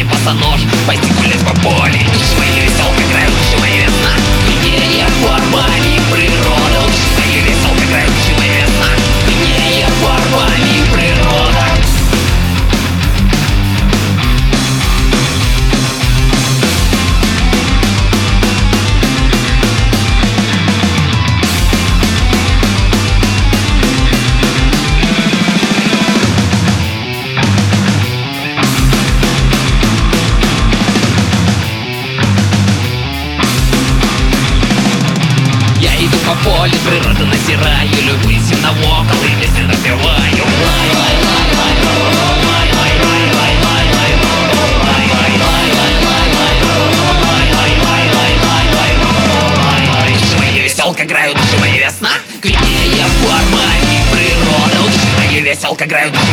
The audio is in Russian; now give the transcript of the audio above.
босонож, пойти гулять по полю. Души мои веселка играют, души мои весна. Мне форма, не природа. Души мои веселка играют, души мои весна. Мне форма, не природа. По полю природа назираю, любуюсь на вокал и песни напеваю. Души мои веселка играют, души мои весна. Какие форма и природа. Души мои веселка играют.